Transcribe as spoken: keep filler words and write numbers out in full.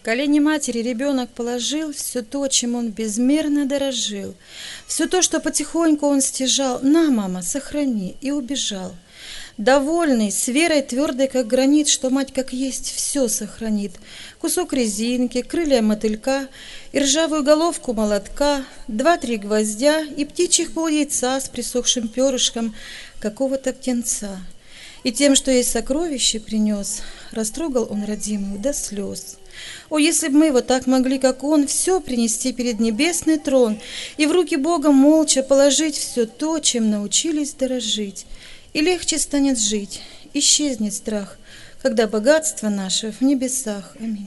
колени матери ребенок положил все то, чем он безмерно дорожил, все то, что потихоньку он стяжал. На, мама, сохрани, и убежал. Довольный, с верой твердой, как гранит, что мать как есть все сохранит. Кусок резинки, крылья мотылька и ржавую головку молотка, два-три гвоздя и птичьих пол яйца с присохшим перышком какого-то птенца. И тем, что ей сокровище принес, растрогал он родимую до слез. О, если б мы вот так могли, как он, все принести перед небесный трон и в руки Бога молча положить все то, чем научились дорожить. И легче станет жить, исчезнет страх, когда богатство наше в небесах. Аминь.